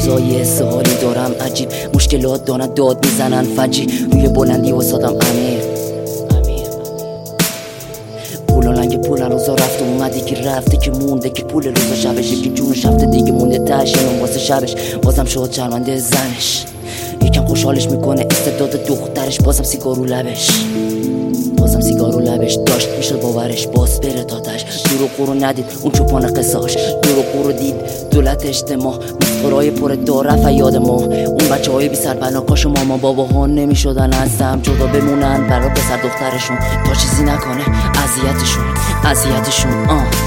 روزای سوالی دارم عجیب، مشکلات دارن داد میزنن فجی، روی بلندی واسادم امیر. پولا لنگ پول روزا رفت و اومد، که رفته که مونده، که پول روزا شبش، که جونش رفته دیگه مونده تش، اینو واسه شبش بازم شد شرمنده زنش. یکم خوشحالش میکنه استعداد دخترش، بازم سیگارو لبش داشت میشد باورش، باز بره تاتش. دروغ رو ندید اون چوپان قصاش، دروغ رو دید دولت اجتماع، مسخرهای پر داره یاد ما. اون بچه های بی سر بناکاش و ماما بابا ها نمیشدن از هم جدا بمونن برای پسر دخترشون، تا چیزی نکنه اذیتشون.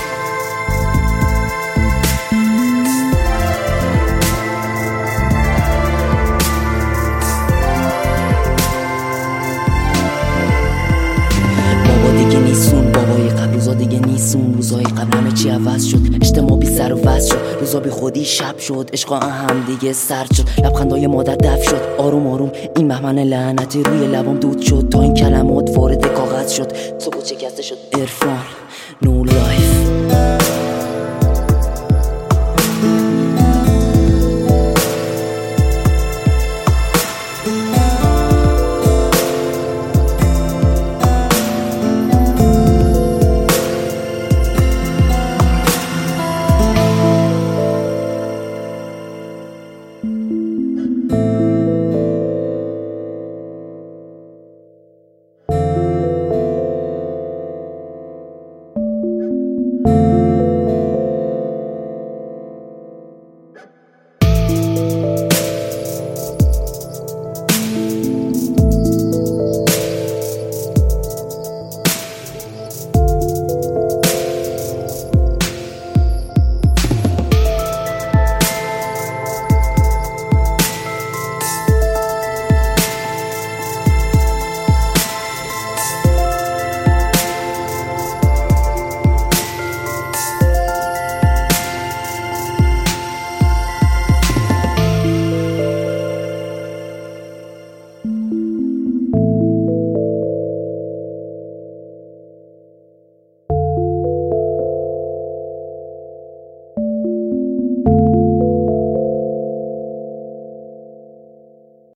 بابای قبل روزا دیگه نیستون، روزای قبل همه چی عوض شد، اجتماع بی سر و وز شد، روزا بی خودی شب شد، عشقا هم دیگه سرد شد، لبخندای مادر دف شد، آروم آروم این بهمن لعنتی روی لبام دود شد، تا این کلمات وارد کاغذ شد، صبح شکسته شد عرفان نو لایف.